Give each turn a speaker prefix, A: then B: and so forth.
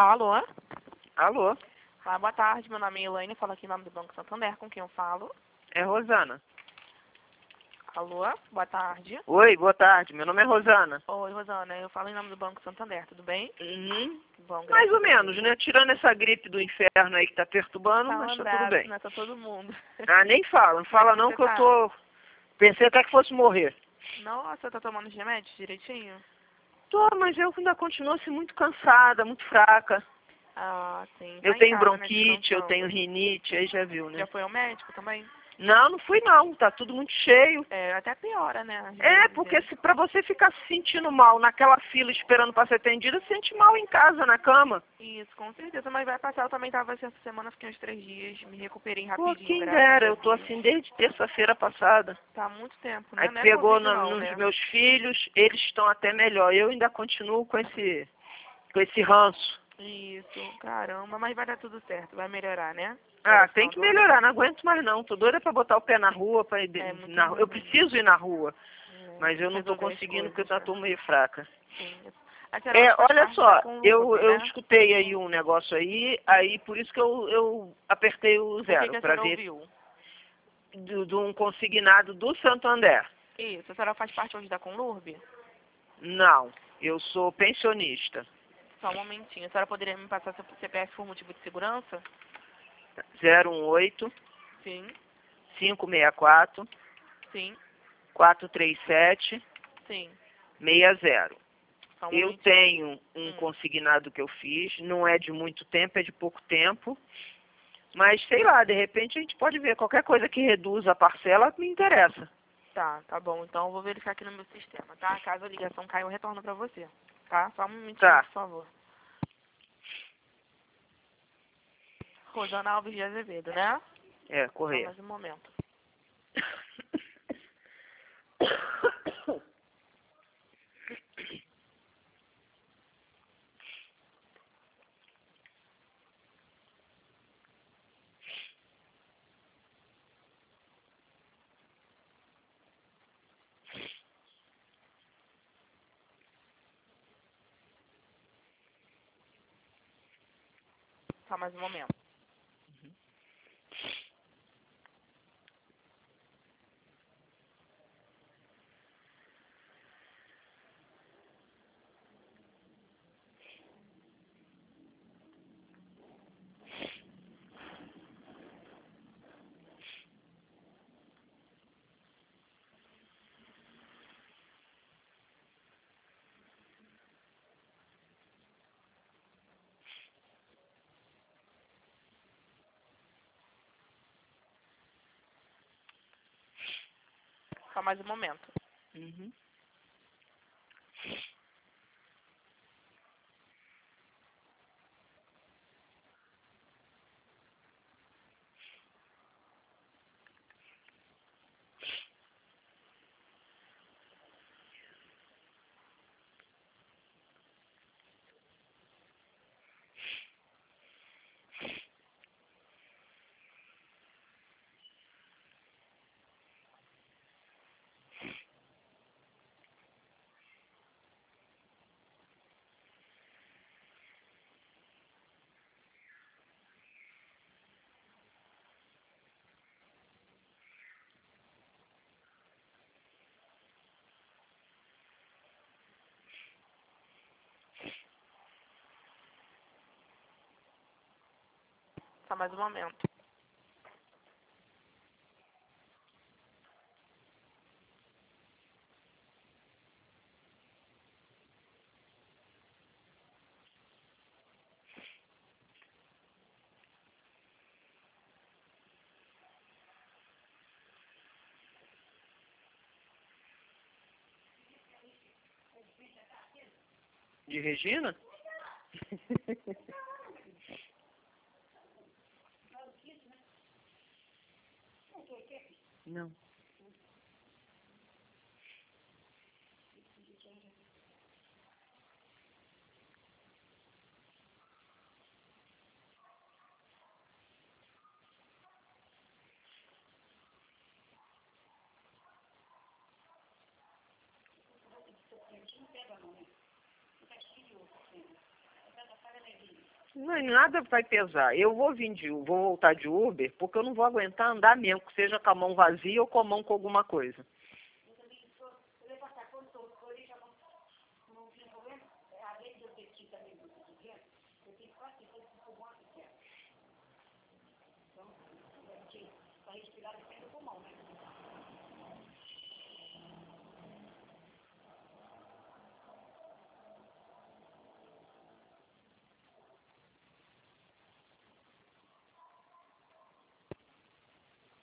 A: Alô?
B: Alô,
A: Boa tarde, meu nome é Elaine, falo aqui em nome do Banco Santander, com quem eu falo?
B: é Rosana.
A: Alô? Boa tarde.
B: Oi, boa tarde, meu nome é Rosana.
A: Oi, Rosana, eu falo em nome do Banco Santander, tudo bem? Bom,
B: Mais ou
A: graças a
B: menos,
A: Deus.
B: né? Tirando essa gripe do inferno aí que tá perturbando,
A: Tá
B: mas tá tudo
A: lembrado,
B: bem.
A: né? Tá todo mundo.
B: Ah, nem fala, não fala não
A: você
B: que eu
A: tá?
B: tô... Pensei até que fosse morrer.
A: Nossa, tá tomando os remédios direitinho?
B: Tô, mas eu ainda continuo assim muito cansada, muito fraca.
A: Ah, sim.
B: Eu
A: Tá em
B: tenho
A: casa, né?
B: bronquite, eu tenho
A: Descansando.
B: rinite, aí já viu,
A: Já
B: né?
A: foi ao médico também?
B: Não, não fui não, tá tudo muito cheio.
A: É, até piora, né? Às
B: É,
A: vezes,
B: porque
A: hein?
B: se pra você ficar se sentindo mal naquela fila esperando pra ser atendida, sente mal em casa, na cama.
A: Isso, com certeza, mas vai passar. Eu também tava essa semana, fiquei uns 3 dias, me recuperei
B: Pô,
A: rapidinho,
B: quem
A: graças
B: dera,
A: a
B: eu tô
A: Deus.
B: assim desde terça-feira passada.
A: Tá há muito tempo,
B: Aí
A: né? Não é
B: pegou
A: Covid não,
B: nos
A: né?
B: meus filhos, eles estão até melhor. Eu ainda continuo com esse ranço.
A: Isso, caramba, mas vai dar tudo certo, vai melhorar, né?
B: Ah, tem
A: Oração
B: que
A: do amém.
B: melhorar, não aguento mais não. Tô doida pra botar o pé na rua, pra ir
A: É muito
B: na rua.
A: ruim
B: Eu
A: mesmo.
B: preciso ir na rua, mas eu não tô
A: Resolver as
B: conseguindo porque
A: coisas,
B: eu
A: né?
B: tô meio fraca.
A: Sim. A senhora
B: É,
A: hoje faz
B: olha
A: parte da
B: só,
A: Conlurb,
B: eu
A: né?
B: escutei aí um negócio aí por isso que eu apertei o
A: O que,
B: zero,
A: que a
B: pra
A: senhora
B: ver
A: ouviu?
B: de um consignado do Santander.
A: Isso, a senhora faz parte hoje da Conlurb?
B: Não, eu sou pensionista.
A: Só um momentinho. A senhora poderia me passar seu CPF por motivo de segurança?
B: 018
A: Sim,
B: 564
A: sim,
B: 437
A: sim.
B: 60.
A: Só um
B: Eu
A: momentinho.
B: tenho um consignado que eu fiz, não é de muito tempo, é de pouco tempo, mas sei lá, de repente a gente pode ver qualquer coisa que reduza a parcela me interessa.
A: Tá bom. Então eu vou verificar aqui no meu sistema, tá? Caso a ligação caia, eu retorno pra você. Tá? Só um momentinho,
B: Tá,
A: por favor. Rosana Alves de Azevedo, né?
B: é,
A: Só
B: correia.
A: mais um momento. Só mais um momento. Só mais um momento.
B: Uhum.
A: Só mais um momento.
B: De Regina? Não. Não, nada vai pesar. Eu vou vou voltar de Uber porque eu não vou aguentar andar mesmo, que seja com a mão vazia ou com a mão com alguma coisa.